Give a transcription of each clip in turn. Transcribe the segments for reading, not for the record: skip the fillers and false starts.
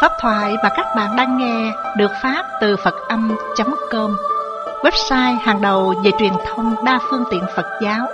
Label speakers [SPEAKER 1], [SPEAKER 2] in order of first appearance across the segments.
[SPEAKER 1] Pháp thoại mà các bạn đang nghe được phát từ Phật-âm.com, website hàng đầu về truyền thông đa phương tiện Phật giáo.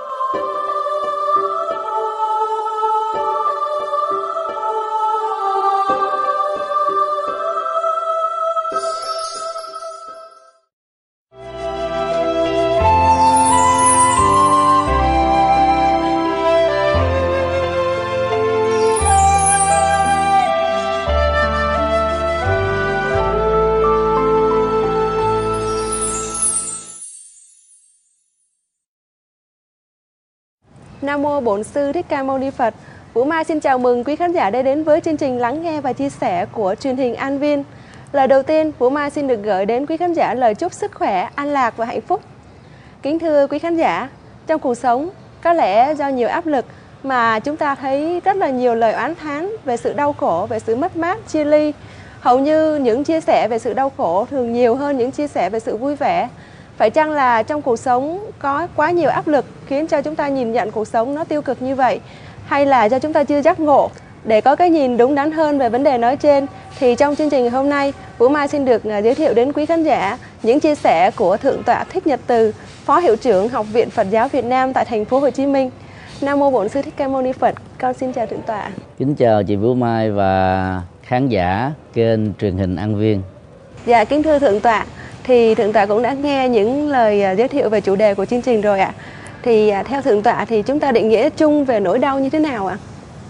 [SPEAKER 2] Nam mô Bổn Sư Thích Ca Mâu Ni Phật. Vũ Mai xin chào mừng quý khán giả đã đến với chương trình lắng nghe và chia sẻ của truyền hình An Viên. Lời đầu tiên, Vũ Mai xin được gửi đến quý khán giả lời chúc sức khỏe, an lạc và hạnh phúc. Kính thưa quý khán giả, trong cuộc sống có lẽ do nhiều áp lực mà chúng ta thấy rất là nhiều lời oán thán về sự đau khổ, về sự mất mát, chia ly. Hầu như những chia sẻ về sự đau khổ thường nhiều hơn những chia sẻ về sự vui vẻ. Phải chăng là trong cuộc sống có quá nhiều áp lực khiến cho chúng ta nhìn nhận cuộc sống nó tiêu cực như vậy? Hay là do chúng ta chưa giác ngộ? Để có cái nhìn đúng đắn hơn về vấn đề nói trên, thì trong chương trình hôm nay, Vũ Mai xin được giới thiệu đến quý khán giả những chia sẻ của Thượng tọa Thích Nhật Từ, Phó Hiệu trưởng Học viện Phật giáo Việt Nam tại thành phố Hồ Chí Minh. Nam mô Bổn Sư Thích Ca Mâu Ni Phật. Con xin chào Thượng tọa.
[SPEAKER 3] Kính chào chị Vũ Mai và khán giả kênh truyền hình An Viên.
[SPEAKER 2] Dạ, kính thưa Thượng tọa, thì Thượng tọa cũng đã nghe những lời giới thiệu về chủ đề của chương trình rồi ạ. Thì theo Thượng tọa thì chúng ta định nghĩa chung về nỗi đau như thế nào ạ?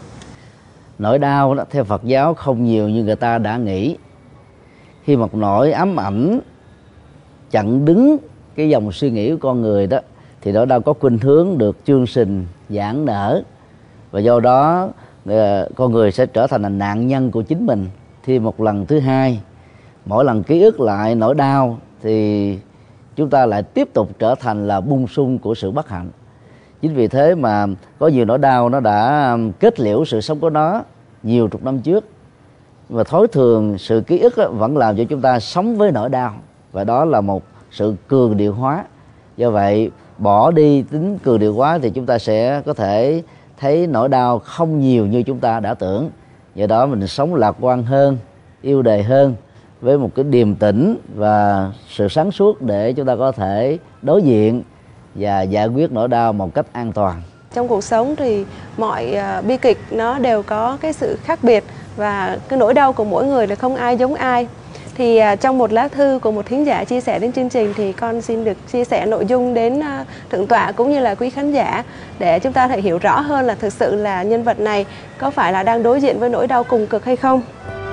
[SPEAKER 3] Nỗi đau đó, theo Phật giáo không nhiều như người ta đã nghĩ. Khi một nỗi ám ảnh chặn đứng cái dòng suy nghĩ của con người đó, thì nỗi đau có khuynh hướng được chương trình giãn nở, và do đó con người sẽ trở thành là nạn nhân của chính mình. Thì một lần thứ hai, mỗi lần ký ức lại nỗi đau thì chúng ta lại tiếp tục trở thành là bung sung của sự bất hạnh. Chính vì thế mà có nhiều nỗi đau nó đã kết liễu sự sống của nó nhiều chục năm trước, và thói thường sự ký ức vẫn làm cho chúng ta sống với nỗi đau, và đó là một sự cường điệu hóa. Do vậy bỏ đi tính cường điệu hóa thì chúng ta sẽ có thể thấy nỗi đau không nhiều như chúng ta đã tưởng. Do đó mình sống lạc quan hơn, yêu đời hơn, với một cái điềm tĩnh và sự sáng suốt để chúng ta có thể đối diện và giải quyết nỗi đau một cách an toàn.
[SPEAKER 2] Trong cuộc sống thì mọi bi kịch nó đều có cái sự khác biệt, và cái nỗi đau của mỗi người là không ai giống ai. Thì trong một lá thư của một thính giả chia sẻ đến chương trình thì con xin được chia sẻ nội dung đến Thượng tọa cũng như là quý khán giả, để chúng ta thể hiểu rõ hơn là thực sự là nhân vật này có phải là đang đối diện với nỗi đau cùng cực hay không.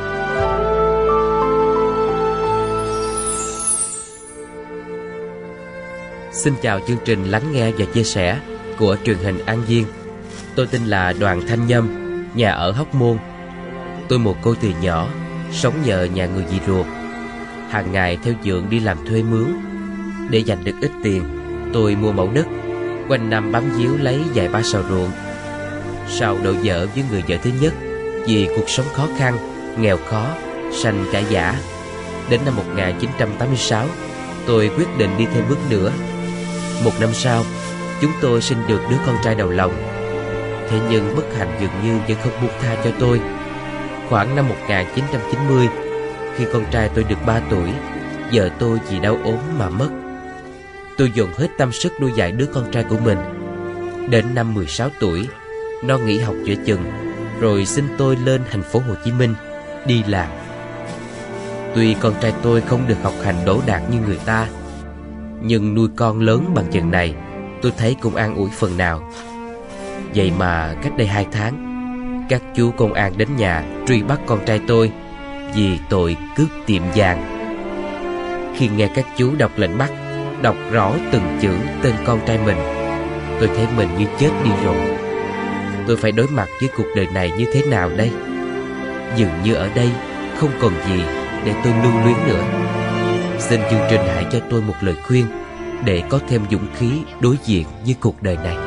[SPEAKER 4] Xin chào chương trình lắng nghe và chia sẻ của truyền hình An Viên. Tôi tên là Đoàn Thanh Nhâm, nhà ở Hóc Môn. Tôi mồ côi từ nhỏ, sống nhờ nhà người dì ruột. Hàng ngày theo dượng đi làm thuê mướn. Để dành được ít tiền, tôi mua mẫu đất, quanh năm bám víu lấy vài ba sào ruộng. Sau đổ vợ với người vợ thứ nhất, vì cuộc sống khó khăn, nghèo khó, sanh cãi vã. Đến năm 1986, tôi quyết định đi thêm bước nữa. Một năm sau, chúng tôi sinh được đứa con trai đầu lòng. Thế nhưng bất hạnh dường như vẫn không buông tha cho tôi. Khoảng năm 1990, khi con trai tôi được 3 tuổi, vợ tôi vì đau ốm mà mất. Tôi dồn hết tâm sức nuôi dạy đứa con trai của mình. Đến năm 16 tuổi, nó nghỉ học giữa chừng, rồi xin tôi lên thành phố Hồ Chí Minh đi làm. Tuy con trai tôi không được học hành đỗ đạt như người ta, nhưng nuôi con lớn bằng chừng này, tôi thấy cũng an ủi phần nào. Vậy mà cách đây 2 tháng, các chú công an đến nhà truy bắt con trai tôi vì tội cướp tiệm vàng. Khi nghe các chú đọc lệnh bắt, đọc rõ từng chữ tên con trai mình, tôi thấy mình như chết đi rồi. Tôi phải đối mặt với cuộc đời này như thế nào đây? Dường như ở đây không còn gì để tôi lưu luyến nữa. Xin chương trình hãy cho tôi một lời khuyên để có thêm dũng khí đối diện với cuộc đời này.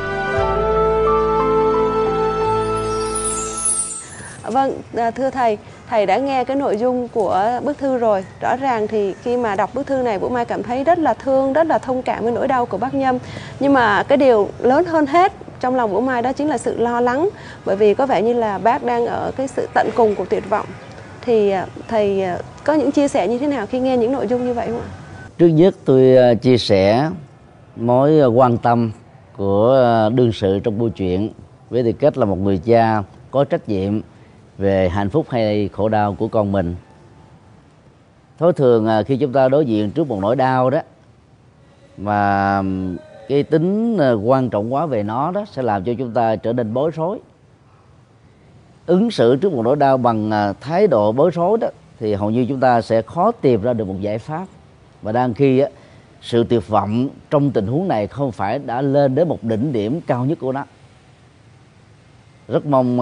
[SPEAKER 2] Vâng, thưa thầy, thầy đã nghe cái nội dung của bức thư rồi. Rõ ràng thì khi mà đọc bức thư này, Vũ Mai cảm thấy rất là thương, rất là thông cảm với nỗi đau của bác Nhâm. Nhưng mà cái điều lớn hơn hết trong lòng Vũ Mai đó chính là sự lo lắng, bởi vì có vẻ như là bác đang ở cái sự tận cùng của tuyệt vọng. thì thầy có những chia sẻ như thế nào khi nghe những nội dung như vậy không ạ?
[SPEAKER 3] Trước nhất tôi chia sẻ mối quan tâm của đương sự trong câu chuyện với tư cách là một người cha có trách nhiệm về hạnh phúc hay khổ đau của con mình. Thói thường khi chúng ta đối diện trước một nỗi đau đó, mà cái tính quan trọng quá về nó đó sẽ làm cho chúng ta trở nên bối rối. Ứng xử trước một nỗi đau bằng thái độ bối rối đó thì hầu như chúng ta sẽ khó tìm ra được một giải pháp. Và đang khi sự tuyệt vọng trong tình huống này không phải đã lên đến một đỉnh điểm cao nhất của nó. Rất mong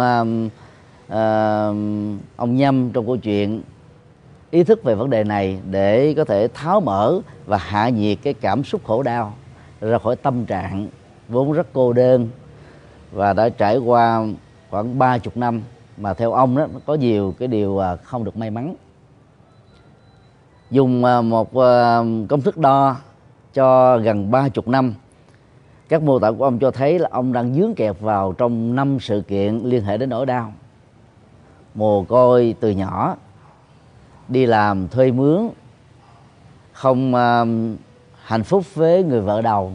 [SPEAKER 3] ông Nhâm trong câu chuyện ý thức về vấn đề này để có thể tháo mở và hạ nhiệt cái cảm xúc khổ đau ra khỏi tâm trạng vốn rất cô đơn và đã trải qua khoảng 30 năm mà theo ông đó có nhiều cái điều không được may mắn. Dùng một công thức đo cho gần 30 năm, các mô tả của ông cho thấy là ông đang dướng kẹt vào trong 5 sự kiện liên hệ đến nỗi đau. Mồ côi từ nhỏ, đi làm thuê mướn, không hạnh phúc với người vợ đầu,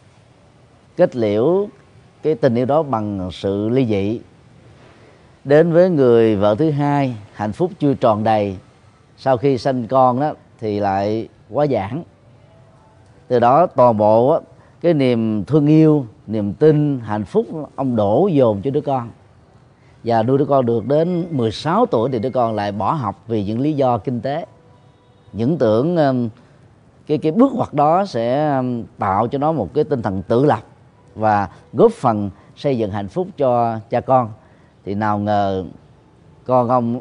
[SPEAKER 3] kết liễu cái tình yêu đó bằng sự ly dị, đến với người vợ thứ hai, hạnh phúc chưa tròn đầy, sau khi sanh con đó thì lại quá giãn. Từ đó toàn bộ cái niềm thương yêu, niềm tin, hạnh phúc ông đổ dồn cho đứa con. Và nuôi đứa con được đến 16 tuổi thì đứa con lại bỏ học vì những lý do kinh tế. Những tưởng cái bước ngoặt đó sẽ tạo cho nó một cái tinh thần tự lập và góp phần xây dựng hạnh phúc cho cha con, thì nào ngờ con ông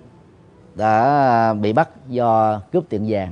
[SPEAKER 3] đã bị bắt do cướp tiệm vàng.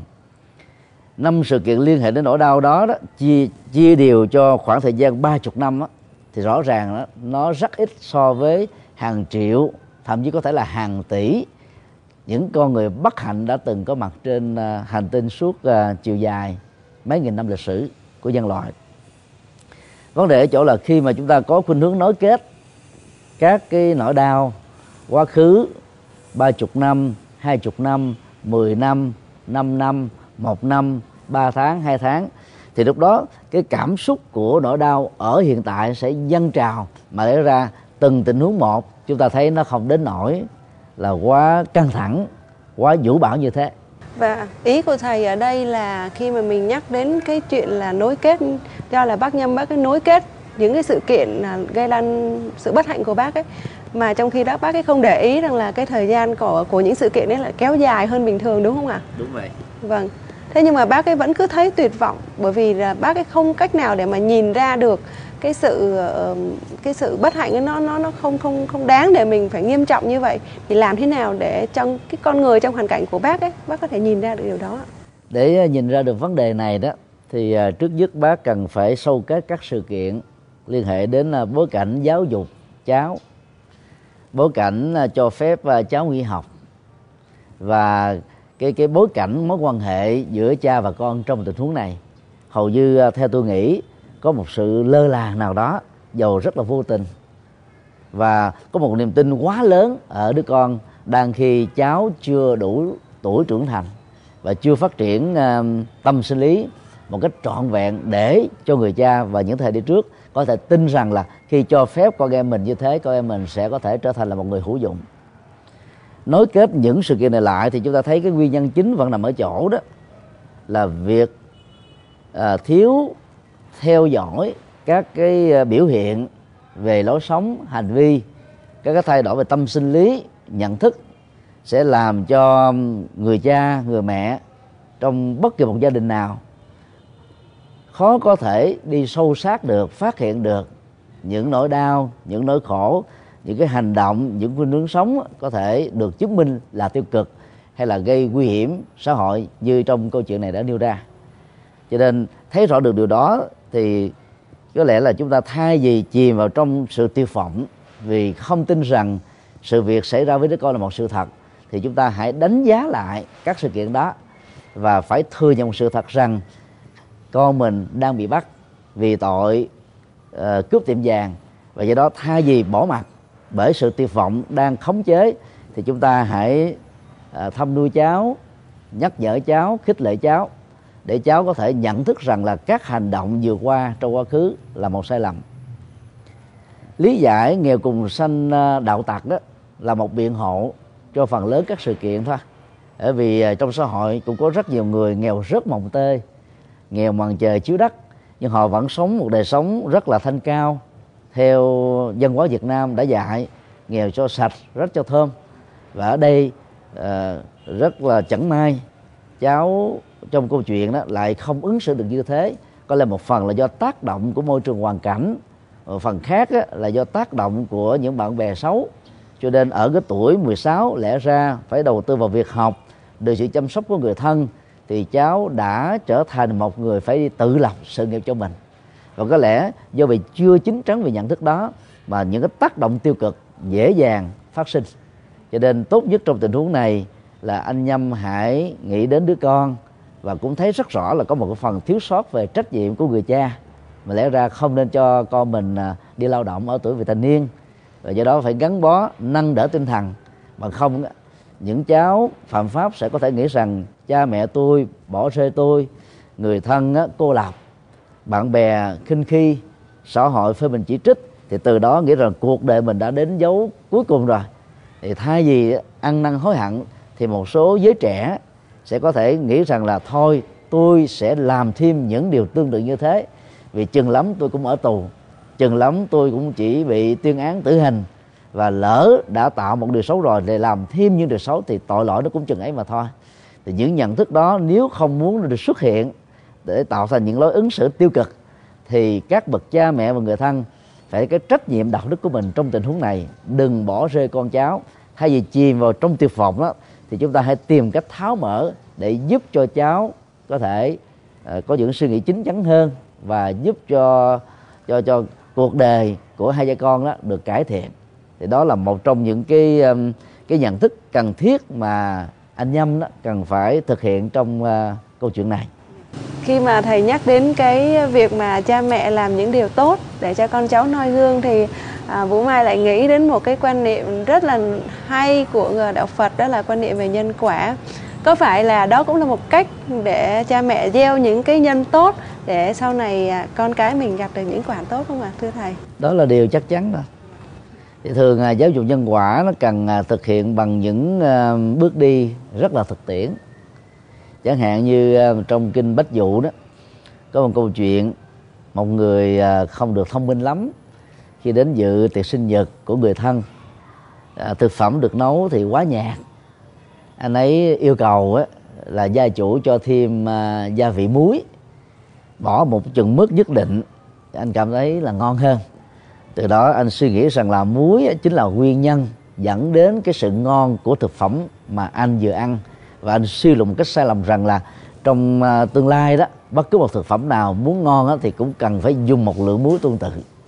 [SPEAKER 3] 5 sự kiện liên hệ đến nỗi đau đó, chia đều cho khoảng thời gian 30 năm đó, thì rõ ràng đó, nó rất ít so với hàng triệu, thậm chí có thể là hàng tỷ những con người bất hạnh đã từng có mặt trên hành tinh suốt chiều dài mấy nghìn năm lịch sử của nhân loại. Vấn đề ở chỗ là khi mà chúng ta có khuynh hướng nối kết các cái nỗi đau quá khứ 30 năm, 20 năm, 10 năm, 5 năm, 1 năm, 3 tháng, 2 tháng, thì lúc đó cái cảm xúc của nỗi đau ở hiện tại sẽ dâng trào, mà lẽ ra từng tình huống một chúng ta thấy nó không đến nỗi là quá căng thẳng, quá vũ bão như thế.
[SPEAKER 2] Và ý của thầy ở đây là khi mà mình nhắc đến cái chuyện là nối kết, do là bác Nhâm bác cái nối kết những cái sự kiện gây ra sự bất hạnh của bác ấy, mà trong khi đó bác ấy không để ý rằng là cái thời gian của những sự kiện ấy lại kéo dài hơn bình thường, đúng không ạ?
[SPEAKER 3] Đúng vậy.
[SPEAKER 2] Vâng. Thế nhưng mà bác ấy vẫn cứ thấy tuyệt vọng, bởi vì là bác ấy không cách nào để mà nhìn ra được cái sự bất hạnh ấy, nó không đáng để mình phải nghiêm trọng như vậy. Thì làm thế nào để trong cái con người trong hoàn cảnh của bác ấy, bác có thể nhìn ra được điều đó?
[SPEAKER 3] Để nhìn ra được vấn đề này đó, thì trước nhất bác cần phải sâu kết các sự kiện liên hệ đến bối cảnh giáo dục cháu, bối cảnh cho phép cháu nghỉ học, và cái bối cảnh mối quan hệ giữa cha và con trong tình huống này. Hầu như theo tôi nghĩ có một sự lơ là nào đó, dầu rất là vô tình, và có một niềm tin quá lớn ở đứa con đang khi cháu chưa đủ tuổi trưởng thành và chưa phát triển tâm sinh lý một cách trọn vẹn để cho người cha và những thế hệ đi trước có thể tin rằng là khi cho phép con em mình như thế, con em mình sẽ có thể trở thành là một người hữu dụng. Nối kết những sự kiện này lại thì chúng ta thấy cái nguyên nhân chính vẫn nằm ở chỗ đó là việc thiếu theo dõi các cái biểu hiện về lối sống, hành vi, các cái thay đổi về tâm sinh lý, nhận thức sẽ làm cho người cha, người mẹ trong bất kỳ một gia đình nào khó có thể đi sâu sát được, phát hiện được những nỗi đau, những nỗi khổ, những cái hành động, những khuynh hướng sống có thể được chứng minh là tiêu cực hay là gây nguy hiểm xã hội như trong câu chuyện này đã nêu ra. Cho nên thấy rõ được điều đó thì có lẽ là chúng ta thay vì chìm vào trong sự tuyệt vọng vì không tin rằng sự việc xảy ra với đứa con là một sự thật, thì chúng ta hãy đánh giá lại các sự kiện đó và phải thừa nhận một sự thật rằng con mình đang bị bắt vì tội cướp tiệm vàng, và do đó thay vì bỏ mặc bởi sự tuyệt vọng đang khống chế thì chúng ta hãy thăm nuôi cháu, nhắc nhở cháu, khích lệ cháu, để cháu có thể nhận thức rằng là các hành động vừa qua trong quá khứ là một sai lầm. Lý giải nghèo cùng sanh đạo tặc đó là một biện hộ cho phần lớn các sự kiện thôi. Bởi vì trong xã hội cũng có rất nhiều người nghèo rất mồng tơi, nghèo màn trời chiếu đất, nhưng họ vẫn sống một đời sống rất là thanh cao theo văn hóa Việt Nam đã dạy: nghèo cho sạch, rất cho thơm. Và ở đây rất là chẳng may, cháu trong câu chuyện đó lại không ứng xử được như thế. Có lẽ một phần là do tác động của môi trường hoàn cảnh, phần khác là do tác động của những bạn bè xấu. Cho nên ở cái tuổi 16 lẽ ra phải đầu tư vào việc học, được sự chăm sóc của người thân, thì cháu đã trở thành một người phải đi tự lập sự nghiệp cho mình. Và có lẽ do vì chưa chín chắn về nhận thức đó mà những cái tác động tiêu cực dễ dàng phát sinh. Cho nên tốt nhất trong tình huống này là anh Nhâm hãy nghĩ đến đứa con, và cũng thấy rất rõ là có một cái phần thiếu sót về trách nhiệm của người cha, mà lẽ ra không nên cho con mình đi lao động ở tuổi vị thành niên, và do đó phải gắn bó nâng đỡ tinh thần. Bằng không những cháu phạm pháp sẽ có thể nghĩ rằng cha mẹ tôi bỏ rơi tôi, người thân cô lập, bạn bè khinh khi, xã hội phê bình chỉ trích, thì từ đó nghĩ rằng cuộc đời mình đã đến dấu cuối cùng rồi. Thì thay vì ăn năn hối hận thì một số giới trẻ sẽ có thể nghĩ rằng là thôi tôi sẽ làm thêm những điều tương tự như thế, vì chừng lắm tôi cũng ở tù, chừng lắm tôi cũng chỉ bị tuyên án tử hình, và lỡ đã tạo một điều xấu rồi để làm thêm những điều xấu thì tội lỗi nó cũng chừng ấy mà thôi. Thì những nhận thức đó nếu không muốn được xuất hiện để tạo thành những lối ứng xử tiêu cực, thì các bậc cha mẹ và người thân phải cái trách nhiệm đạo đức của mình trong tình huống này, đừng bỏ rơi con cháu. Thay vì chìm vào trong tuyệt vọng đó, thì chúng ta hãy tìm cách tháo mở để giúp cho cháu có thể có những suy nghĩ chín chắn hơn, và giúp cho cuộc đời của hai cha con đó được cải thiện. Thì đó là một trong những cái nhận thức cần thiết mà anh Nhâm đó cần phải thực hiện trong câu chuyện này.
[SPEAKER 2] Khi mà thầy nhắc đến cái việc mà cha mẹ làm những điều tốt để cho con cháu noi gương, thì Vũ Mai lại nghĩ đến một cái quan niệm rất là hay của đạo Phật, đó là quan niệm về nhân quả. Có phải là đó cũng là một cách để cha mẹ gieo những cái nhân tốt để sau này con cái mình gặp được những quả tốt không ạ, thưa thầy?
[SPEAKER 3] Đó là điều chắc chắn rồi. Thì thường giáo dục nhân quả nó cần thực hiện bằng những bước đi rất là thực tiễn. Chẳng hạn như trong kinh Bách Dụ đó có một câu chuyện, một người không được thông minh lắm, khi đến dự tiệc sinh nhật của người thân, thực phẩm được nấu thì quá nhạt. Anh ấy yêu cầu là gia chủ cho thêm gia vị muối, bỏ một chừng mức nhất định, anh cảm thấy là ngon hơn. Từ đó anh suy nghĩ rằng là muối chính là nguyên nhân dẫn đến cái sự ngon của thực phẩm mà anh vừa ăn. Và anh suy luận một cách sai lầm rằng là trong tương lai đó, bất cứ một thực phẩm nào muốn ngon thì cũng cần phải dùng một lượng muối tương tự.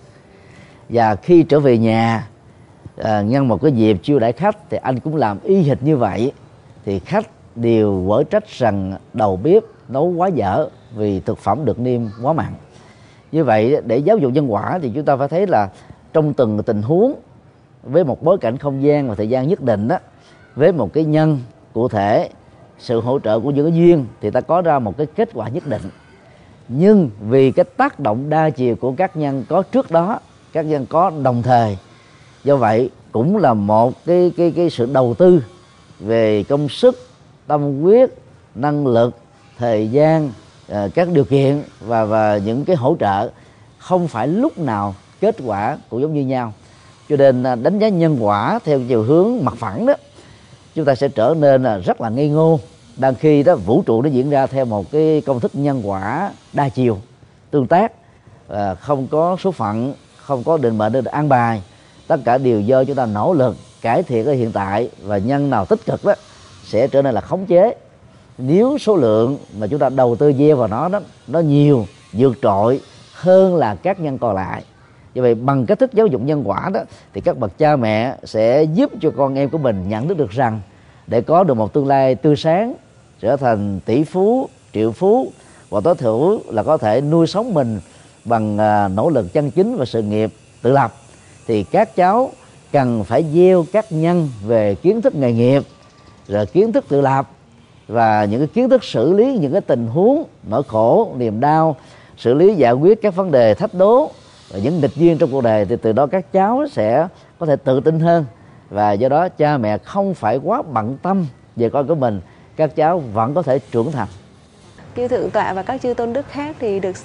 [SPEAKER 3] Và khi trở về nhà nhân một cái dịp chiêu đãi khách thì anh cũng làm y hệt như vậy. Thì khách đều quở trách rằng đầu bếp nấu quá dở vì thực phẩm được nêm quá mặn. Như vậy để giáo dục nhân quả thì chúng ta phải thấy là trong từng tình huống, với một bối cảnh không gian và thời gian nhất định đó, với một cái nhân cụ thể, sự hỗ trợ của những cái duyên, thì ta có ra một cái kết quả nhất định. Nhưng vì cái tác động đa chiều của các nhân có trước đó, các nhân có đồng thời, do vậy cũng là một cái sự đầu tư về công sức, tâm huyết, năng lực, thời gian, các điều kiện và những cái hỗ trợ, không phải lúc nào kết quả cũng giống như nhau. Cho nên đánh giá nhân quả theo chiều hướng mặt phẳng đó, chúng ta sẽ trở nên rất là ngây ngô. Đang khi đó vũ trụ nó diễn ra theo một cái công thức nhân quả đa chiều, tương tác, không có số phận, không có định mệnh được an bài. Tất cả đều do chúng ta nỗ lực cải thiện ở hiện tại, và nhân nào tích cực đó sẽ trở nên là khống chế. Nếu số lượng mà chúng ta đầu tư gieo vào nó đó, nó nhiều, vượt trội hơn là các nhân còn lại. Như vậy bằng cách thức giáo dục nhân quả đó, thì các bậc cha mẹ sẽ giúp cho con em của mình nhận thức được rằng để có được một tương lai tươi sáng, trở thành tỷ phú, triệu phú, và tối thiểu là có thể nuôi sống mình bằng nỗ lực chân chính và sự nghiệp tự lập, thì các cháu cần phải gieo các nhân về kiến thức nghề nghiệp, rồi kiến thức tự lập và những cái kiến thức xử lý những cái tình huống nỗi khổ, niềm đau, xử lý giải quyết các vấn đề thách đố và những nghịch duyên trong cuộc đời, thì từ đó các cháu sẽ có thể tự tin hơn, và do đó cha mẹ không phải quá bận tâm về con của mình, các cháu vẫn có thể trưởng thành.
[SPEAKER 2] Chư Thượng Tọa và các chư tôn đức khác thì được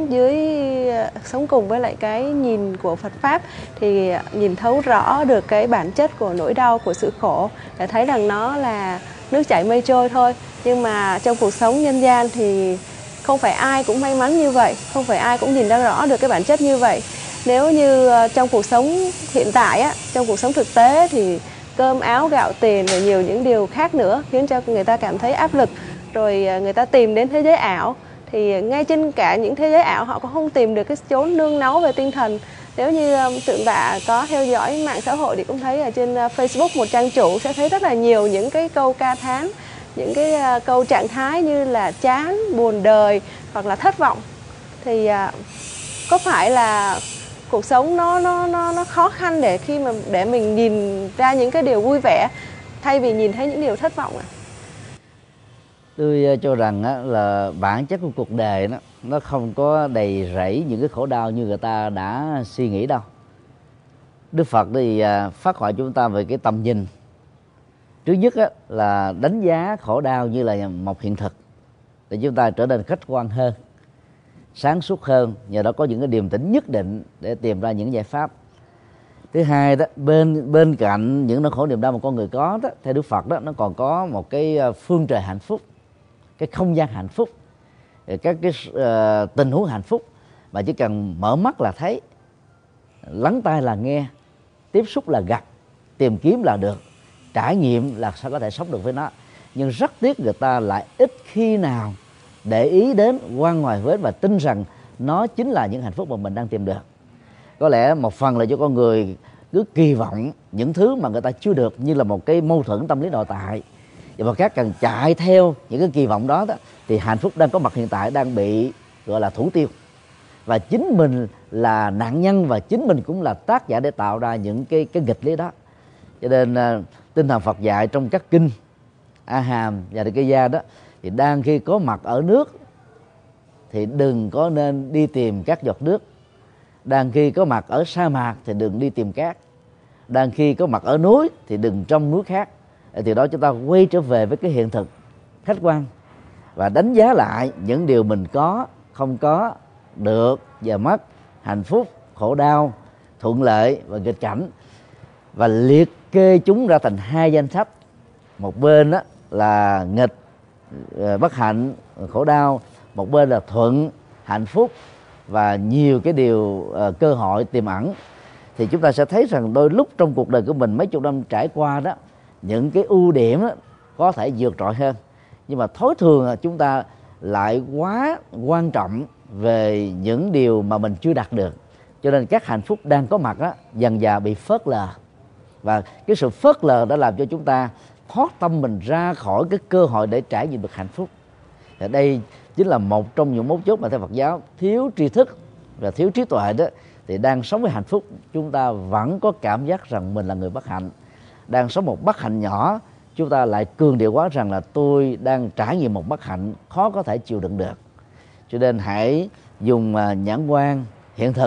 [SPEAKER 2] sống cùng với lại cái nhìn của Phật Pháp, thì nhìn thấu rõ được cái bản chất của nỗi đau, của sự khổ, để thấy rằng nó là nước chảy mây trôi thôi. Nhưng mà trong cuộc sống nhân gian thì không phải ai cũng may mắn như vậy, không phải ai cũng nhìn ra rõ được cái bản chất như vậy. Nếu như trong cuộc sống hiện tại á, trong cuộc sống thực tế thì cơm áo gạo tiền và nhiều những điều khác nữa khiến cho người ta cảm thấy áp lực, rồi người ta tìm đến thế giới ảo. Thì ngay trên cả những thế giới ảo họ cũng không tìm được cái chốn nương náu về tinh thần. Nếu như Thượng Tọa có theo dõi mạng xã hội thì cũng thấy ở trên Facebook một trang chủ sẽ thấy rất là nhiều những cái câu ca thán, những cái câu trạng thái như là chán, buồn đời hoặc là thất vọng. Thì có phải là cuộc sống nó khó khăn để mình nhìn ra những cái điều vui vẻ thay vì nhìn thấy những điều thất vọng à?
[SPEAKER 3] Tôi cho rằng là bản chất của cuộc đời nó không có đầy rẫy những cái khổ đau như người ta đã suy nghĩ đâu. Đức Phật thì phát họa chúng ta về cái tầm nhìn. Trước nhất là đánh giá khổ đau như là một hiện thực để chúng ta trở nên khách quan hơn, sáng suốt hơn, nhờ đó có những cái điềm tĩnh nhất định để tìm ra những giải pháp. Thứ hai đó, bên cạnh những nỗi khổ niềm đau mà con người có đó, theo Đức Phật đó, nó còn có một cái phương trời hạnh phúc, cái không gian hạnh phúc, các cái tình huống hạnh phúc mà chỉ cần mở mắt là thấy, lắng tai là nghe, tiếp xúc là gặp, tìm kiếm là được, trải nghiệm là sao có thể sống được với nó. Nhưng rất tiếc người ta lại ít khi nào để ý đến, quan ngoài với và tin rằng nó chính là những hạnh phúc mà mình đang tìm được. Có lẽ một phần là cho con người cứ kỳ vọng những thứ mà người ta chưa được như là một cái mâu thuẫn tâm lý nội tại, và mặt khác cần chạy theo những cái kỳ vọng đó, thì hạnh phúc đang có mặt hiện tại đang bị gọi là thủ tiêu, và chính mình là nạn nhân và chính mình cũng là tác giả để tạo ra những cái nghịch lý đó. Cho nên tinh thần Phật dạy trong các kinh A Hàm và Đề Kê Gia đó, thì đang khi có mặt ở nước thì đừng có nên đi tìm các giọt nước, đang khi có mặt ở sa mạc thì đừng đi tìm cát, đang khi có mặt ở núi thì đừng trong núi khác. Thì đó chúng ta quay trở về với cái hiện thực khách quan và đánh giá lại những điều mình có, không có, được và mất, hạnh phúc, khổ đau, thuận lợi và nghịch cảnh, và liệt kê chúng ra thành hai danh sách. Một bên đó là nghịch, bất hạnh, khổ đau, một bên là thuận, hạnh phúc và nhiều cái điều cơ hội tiềm ẩn. Thì chúng ta sẽ thấy rằng đôi lúc trong cuộc đời của mình mấy chục năm trải qua đó, những cái ưu điểm đó có thể vượt trội hơn, nhưng mà thói thường chúng ta lại quá quan trọng về những điều mà mình chưa đạt được, cho nên các hạnh phúc đang có mặt đó dần dà bị phớt lờ, và cái sự phớt lờ đã làm cho chúng ta thoát tâm mình ra khỏi cái cơ hội để trải nghiệm được hạnh phúc. Thì đây chính là một trong những mấu chốt mà theo Phật giáo thiếu tri thức và thiếu trí tuệ đó, thì đang sống với hạnh phúc chúng ta vẫn có cảm giác rằng mình là người bất hạnh. Đang sống một bất hạnh nhỏ, chúng ta lại cường điệu quá rằng là tôi đang trải nghiệm một bất hạnh khó có thể chịu đựng được. Cho nên hãy dùng nhãn quan hiện thực,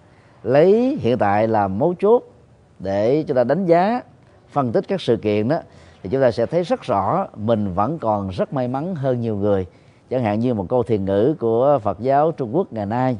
[SPEAKER 3] lấy hiện tại làm mấu chốt để chúng ta đánh giá, phân tích các sự kiện đó, thì chúng ta sẽ thấy rất rõ mình vẫn còn rất may mắn hơn nhiều người. Chẳng hạn như một câu thiền ngữ của Phật giáo Trung Quốc ngày nay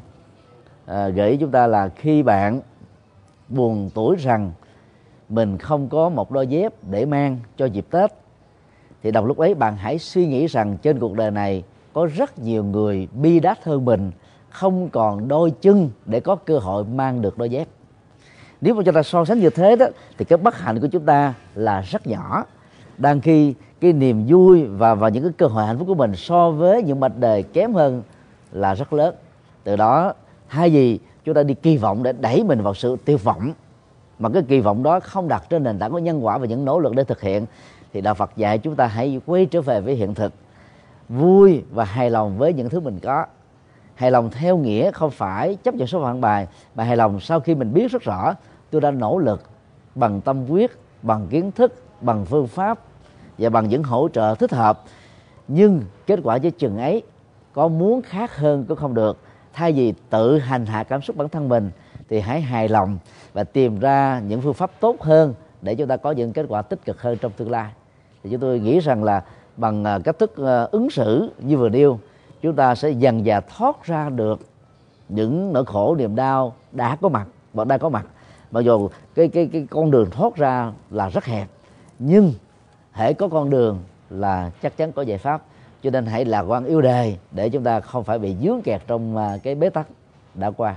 [SPEAKER 3] gợi chúng ta là: khi bạn buồn tủi rằng mình không có một đôi dép để mang cho dịp Tết, thì đồng lúc ấy bạn hãy suy nghĩ rằng trên cuộc đời này có rất nhiều người bi đát hơn mình, không còn đôi chân để có cơ hội mang được đôi dép. Nếu mà chúng ta so sánh như thế đó, thì cái bất hạnh của chúng ta là rất nhỏ, đang khi cái niềm vui và những cái cơ hội hạnh phúc của mình so với những mạch đời kém hơn là rất lớn. Từ đó thay vì chúng ta đi kỳ vọng để đẩy mình vào sự tiêu vọng, mà cái kỳ vọng đó không đặt trên nền tảng của nhân quả và những nỗ lực để thực hiện, thì Đạo Phật dạy chúng ta hãy quay trở về với hiện thực, vui và hài lòng với những thứ mình có. Hài lòng theo nghĩa không phải chấp nhận số phận bài, mà hài lòng sau khi mình biết rất rõ tôi đã nỗ lực bằng tâm huyết, bằng kiến thức, bằng phương pháp, và bằng những hỗ trợ thích hợp. Nhưng kết quả với chừng ấy, có muốn khác hơn cũng không được. Thay vì tự hành hạ cảm xúc bản thân mình thì hãy hài lòng và tìm ra những phương pháp tốt hơn để chúng ta có những kết quả tích cực hơn trong tương lai. Thì chúng tôi nghĩ rằng là bằng cách thức ứng xử như vừa nêu, chúng ta sẽ dần dà thoát ra được những nỗi khổ niềm đau đã có mặt và đang có mặt. Mặc dù cái con đường thoát ra là rất hẹp, nhưng hễ có con đường là chắc chắn có giải pháp. Cho nên hãy lạc quan yêu đời để chúng ta không phải bị vướng kẹt trong cái bế tắc đã qua.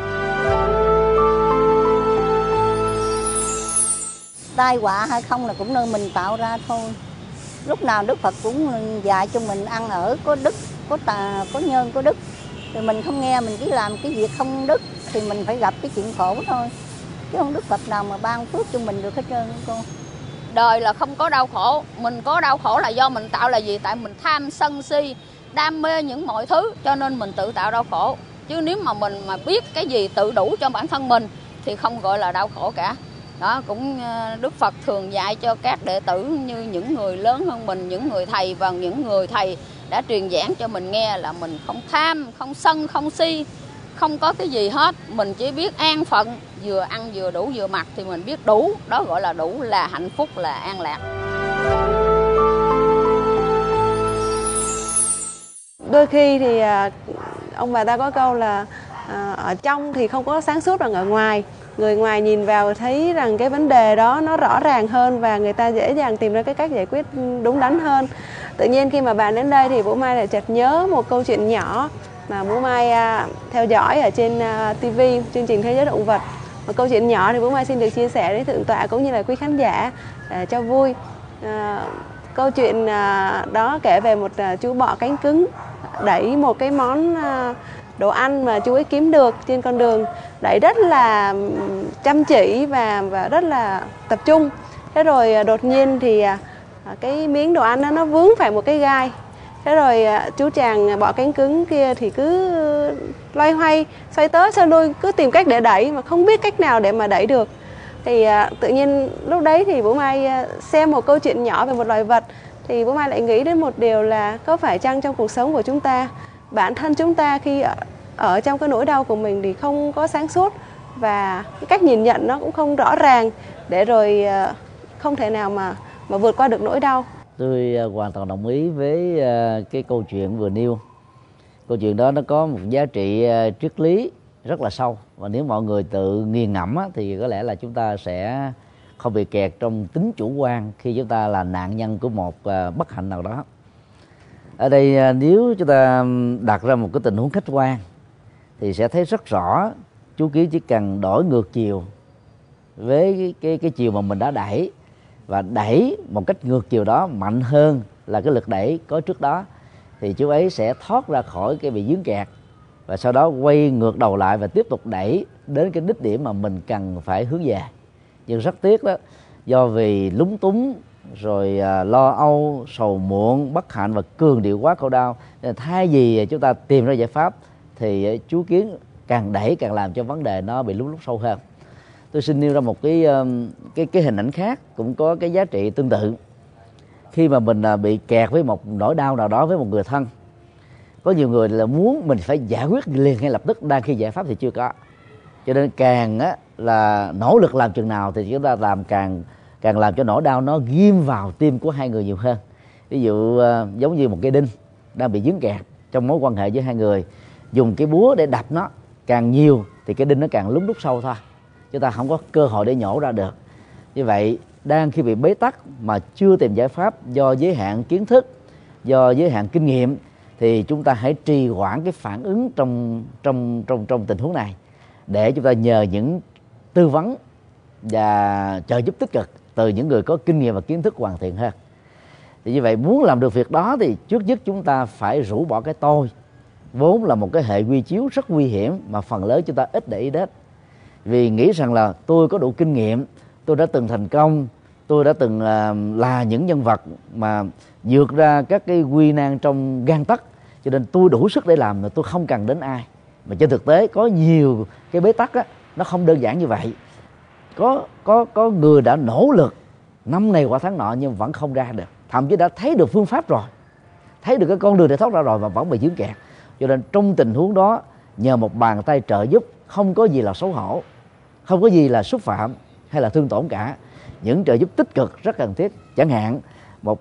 [SPEAKER 5] Tai họa hay không là cũng nơi mình tạo ra thôi. Lúc nào Đức Phật cũng dạy cho mình ăn ở có đức, có tà, có nhân, có đức. Thì mình không nghe, mình cứ làm cái việc không đức thì mình phải gặp cái chuyện khổ thôi. Chứ không Đức Phật nào mà ban phước cho mình được hết trơn cô.
[SPEAKER 6] Đời là không có đau khổ. Mình có đau khổ là do mình tạo là gì? Tại mình tham sân si, đam mê những mọi thứ, cho nên mình tự tạo đau khổ. Chứ nếu mà mình mà biết cái gì tự đủ cho bản thân mình thì không gọi là đau khổ cả. Đó cũng Đức Phật thường dạy cho các đệ tử như những người lớn hơn mình, những người thầy và những người thầy đã truyền giảng cho mình nghe là mình không tham, không sân, không si, không có cái gì hết. Mình chỉ biết an phận, vừa ăn vừa đủ vừa mặc thì mình biết đủ. Đó gọi là đủ, là hạnh phúc, là an lạc.
[SPEAKER 2] Đôi khi thì ông bà ta có câu là ở trong thì không có sáng suốt bằng ở ngoài. Người ngoài nhìn vào thấy rằng cái vấn đề đó nó rõ ràng hơn và người ta dễ dàng tìm ra cái cách giải quyết đúng đắn hơn. Tự nhiên khi mà bạn đến đây thì Vũ Mai lại chợt nhớ một câu chuyện nhỏ mà Vũ Mai theo dõi ở trên TV, chương trình Thế giới động vật. Một câu chuyện nhỏ thì Vũ Mai xin được chia sẻ với thượng tọa cũng như là quý khán giả cho vui. Câu chuyện đó kể về một chú bọ cánh cứng đẩy một cái món đồ ăn mà chú ấy kiếm được trên con đường, đẩy rất là chăm chỉ và rất là tập trung. Thế rồi đột nhiên thì cái miếng đồ ăn đó nó vướng phải một cái gai. Thế rồi chú chàng bọ cánh cứng kia thì cứ loay hoay, xoay tới xoay lui, cứ tìm cách để đẩy mà không biết cách nào để mà đẩy được. Thì tự nhiên lúc đấy thì Vũ Mai xem một câu chuyện nhỏ về một loài vật, thì Vũ Mai lại nghĩ đến một điều là có phải chăng trong cuộc sống của chúng ta, bản thân chúng ta khi ở trong cái nỗi đau của mình thì không có sáng suốt và cái cách nhìn nhận nó cũng không rõ ràng, để rồi không thể nào mà vượt qua được nỗi đau.
[SPEAKER 3] Tôi hoàn toàn đồng ý với cái câu chuyện vừa nêu. Câu chuyện đó nó có một giá trị triết lý rất là sâu, và nếu mọi người tự nghiền ngẫm thì có lẽ là chúng ta sẽ không bị kẹt trong tính chủ quan khi chúng ta là nạn nhân của một bất hạnh nào đó. Ở đây nếu chúng ta đặt ra một cái tình huống khách quan thì sẽ thấy rất rõ chú Kiến chỉ cần đổi ngược chiều với cái chiều mà mình đã đẩy, và đẩy một cách ngược chiều đó mạnh hơn là cái lực đẩy có trước đó, thì chú ấy sẽ thoát ra khỏi cái bị vướng kẹt, và sau đó quay ngược đầu lại và tiếp tục đẩy đến cái đích điểm mà mình cần phải hướng về. Nhưng rất tiếc đó, do vì lúng túng rồi lo âu, sầu muộn, bất hạnh và cường điệu quá khổ đau, nên thay vì chúng ta tìm ra giải pháp thì chú Kiến càng đẩy càng làm cho vấn đề nó bị lún sâu hơn. Tôi xin nêu ra một cái hình ảnh khác cũng có cái giá trị tương tự. Khi mà mình bị kẹt với một nỗi đau nào đó với một người thân, có nhiều người là muốn mình phải giải quyết liền ngay lập tức, đang khi giải pháp thì chưa có. Cho nên càng là nỗ lực làm chừng nào thì chúng ta làm càng làm cho nỗi đau nó ghim vào tim của hai người nhiều hơn. Ví dụ giống như một cây đinh đang bị vướng kẹt trong mối quan hệ với hai người, dùng cái búa để đập nó càng nhiều thì cái đinh nó càng lún đúc sâu thôi, chúng ta không có cơ hội để nhổ ra được. Như vậy đang khi bị bế tắc mà chưa tìm giải pháp do giới hạn kiến thức, do giới hạn kinh nghiệm, thì chúng ta hãy trì hoãn cái phản ứng trong tình huống này để chúng ta nhờ những tư vấn và trợ giúp tích cực từ những người có kinh nghiệm và kiến thức hoàn thiện hơn. Thì như vậy muốn làm được việc đó thì trước nhất chúng ta phải rũ bỏ cái tôi, vốn là một cái hệ quy chiếu rất nguy hiểm mà phần lớn chúng ta ít để ý đến. Vì nghĩ rằng là tôi có đủ kinh nghiệm, tôi đã từng thành công, tôi đã từng là những nhân vật mà vượt ra các cái nguy nan trong gang tấc, cho nên tôi đủ sức để làm, mà tôi không cần đến ai. Mà trên thực tế có nhiều cái bế tắc nó không đơn giản như vậy. Có người đã nỗ lực năm này qua tháng nọ nhưng vẫn không ra được. thậm chí đã thấy được phương pháp rồi, thấy được cái con đường để thoát ra rồi mà vẫn bị vướng kẹt. Cho nên trong tình huống đó, nhờ một bàn tay trợ giúp, không có gì là xấu hổ, không có gì là xúc phạm hay là thương tổn cả. Những trợ giúp tích cực rất cần thiết. Chẳng hạn một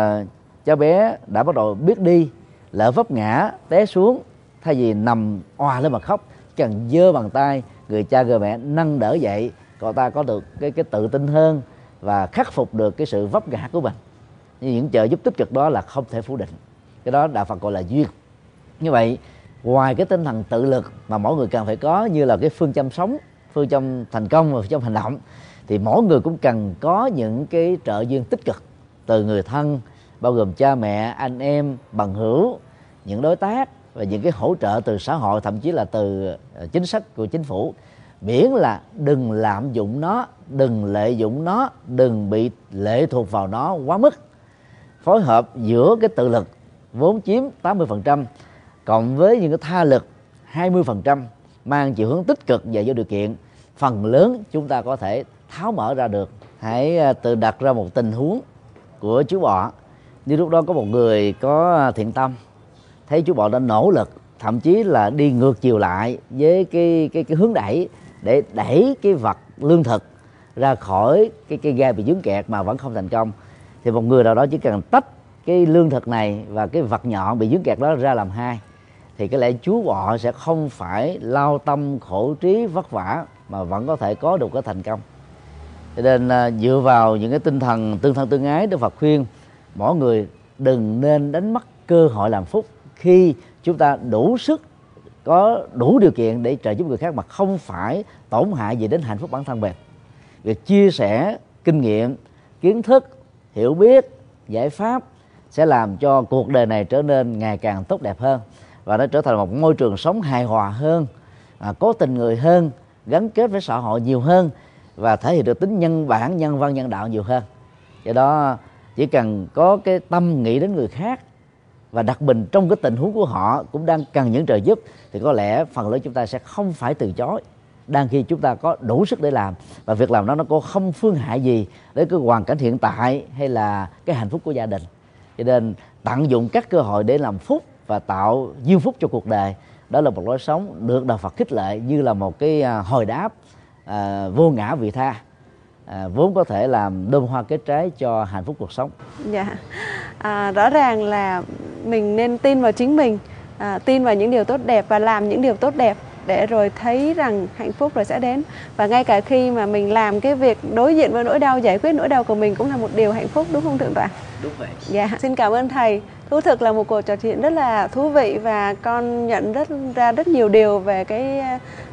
[SPEAKER 3] cháu bé đã bắt đầu biết đi, lỡ vấp ngã té xuống, thay vì nằm òa lên mà khóc, cần giơ bàn tay, người cha người mẹ nâng đỡ dậy, cậu ta có được cái tự tin hơn và khắc phục được cái sự vấp ngã của mình. Những trợ giúp tích cực đó là không thể phủ định. Cái đó Đạo Phật gọi là duyên. Như vậy, ngoài cái tinh thần tự lực mà mỗi người cần phải có, như là cái phương châm sống, phương châm thành công và phương châm hành động, thì mỗi người cũng cần có những cái trợ duyên tích cực từ người thân, bao gồm cha mẹ, anh em, bằng hữu, những đối tác và những cái hỗ trợ từ xã hội, thậm chí là từ chính sách của chính phủ. Miễn là đừng lạm dụng nó, đừng lợi dụng nó, đừng bị lệ thuộc vào nó quá mức. Phối hợp giữa cái tự lực vốn chiếm 80% cộng với những cái tha lực 20% mang chiều hướng tích cực và vô điều kiện, phần lớn chúng ta có thể tháo mở ra được. Hãy tự đặt ra một tình huống của chú bọ. Như lúc đó có một người có thiện tâm, thấy chú bọ đã nỗ lực, thậm chí là đi ngược chiều lại với cái hướng đẩy để đẩy cái vật lương thực ra khỏi cái gai bị vướng kẹt mà vẫn không thành công. Thì một người nào đó chỉ cần tách cái lương thực này và cái vật nhọn bị vướng kẹt đó ra làm hai, thì có lẽ chú bọ sẽ không phải lao tâm khổ trí vất vả mà vẫn có thể có được cái thành công. Cho nên dựa vào những cái tinh thần tương thân tương ái, Đức Phật khuyên mỗi người đừng nên đánh mất cơ hội làm phúc khi chúng ta đủ sức, có đủ điều kiện để trợ giúp người khác mà không phải tổn hại gì đến hạnh phúc bản thân mình. Việc chia sẻ kinh nghiệm, kiến thức, hiểu biết, giải pháp sẽ làm cho cuộc đời này trở nên ngày càng tốt đẹp hơn, và nó trở thành một môi trường sống hài hòa hơn, có tình người hơn, gắn kết với xã hội nhiều hơn và thể hiện được tính nhân bản, nhân văn, nhân đạo nhiều hơn. Do đó chỉ cần có cái tâm nghĩ đến người khác, và đặc biệt trong cái tình huống của họ cũng đang cần những trợ giúp, thì có lẽ phần lớn chúng ta sẽ không phải từ chối, đang khi chúng ta có đủ sức để làm, và việc làm đó nó có không phương hại gì đến cái hoàn cảnh hiện tại hay là cái hạnh phúc của gia đình. Cho nên tận dụng các cơ hội để làm phúc và tạo duyên phúc cho cuộc đời, đó là một lối sống được Đạo Phật khích lệ như là một cái hồi đáp vô ngã vị tha, vốn có thể làm đơm hoa kết trái cho hạnh phúc cuộc sống.
[SPEAKER 2] Dạ, rõ ràng là mình nên tin vào chính mình, tin vào những điều tốt đẹp và làm những điều tốt đẹp, để rồi thấy rằng hạnh phúc rồi sẽ đến. Và ngay cả khi mà mình làm cái việc đối diện với nỗi đau, giải quyết nỗi đau của mình cũng là một điều hạnh phúc, đúng không Thượng tọa?
[SPEAKER 3] Đúng vậy.
[SPEAKER 2] Dạ, xin cảm ơn thầy. Thú thực là một cuộc trò chuyện rất là thú vị, và con nhận ra rất nhiều điều về cái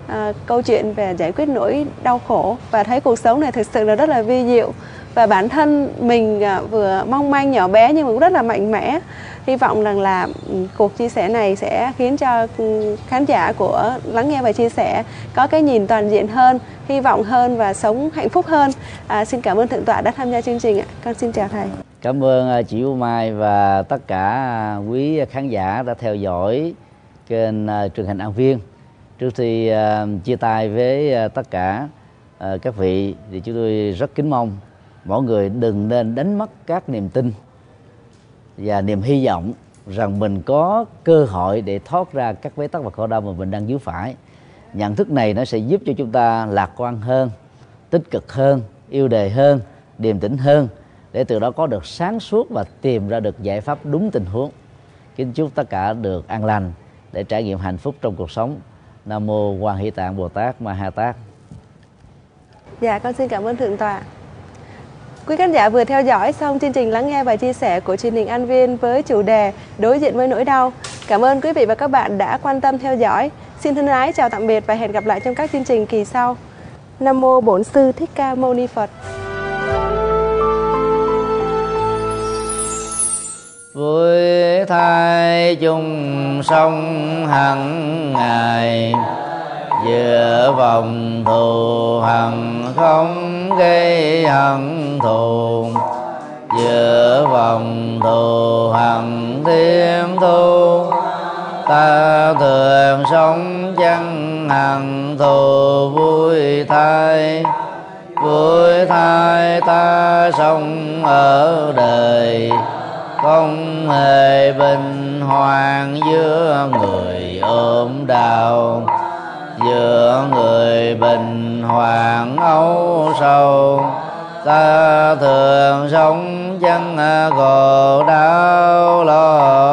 [SPEAKER 2] câu chuyện về giải quyết nỗi đau khổ, và thấy cuộc sống này thực sự là rất là vi diệu. Và bản thân mình vừa mong manh nhỏ bé nhưng mà cũng rất là mạnh mẽ. Hy vọng rằng là cuộc chia sẻ này sẽ khiến cho khán giả của Lắng Nghe và Chia Sẻ có cái nhìn toàn diện hơn, hy vọng hơn và sống hạnh phúc hơn. Xin cảm ơn Thượng tọa đã tham gia chương trình ạ. Con xin chào thầy.
[SPEAKER 3] Cảm ơn chị U Mai và tất cả quý khán giả đã theo dõi kênh truyền hình An Viên. Trước khi chia tay với tất cả các vị, thì chúng tôi rất kính mong mỗi người đừng nên đánh mất các niềm tin và niềm hy vọng rằng mình có cơ hội để thoát ra các bế tắc và khổ đau mà mình đang vướng phải. Nhận thức này nó sẽ giúp cho chúng ta lạc quan hơn, tích cực hơn, yêu đời hơn, điềm tĩnh hơn, để từ đó có được sáng suốt và tìm ra được giải pháp đúng tình huống. Kính chúc tất cả được an lành để trải nghiệm hạnh phúc trong cuộc sống. Nam mô Quan Hỷ Tạng Bồ Tát Ma Ha Tát.
[SPEAKER 2] Dạ, con xin cảm ơn Thượng tọa. Quý khán giả vừa theo dõi xong chương trình Lắng Nghe và Chia Sẻ của truyền hình An Viên với chủ đề Đối diện với nỗi đau. Cảm ơn quý vị và các bạn đã quan tâm theo dõi. Xin thân ái chào tạm biệt và hẹn gặp lại trong các chương trình kỳ sau. Nam mô Bổn Sư Thích Ca Mâu Ni Phật.
[SPEAKER 3] Vui thay chung sông hằng ngày, giữa vòng thù hằng không gây hận thù, giữa vòng thù hằng thêm thu. Ta thường sống chẳng hằng thù vui thay, Vui thay ta sống ở đời, không hề bình hoàng giữa người ốm đau. Giữa người bình hoàng âu sầu, ta thường sống chẳng khổ đau lo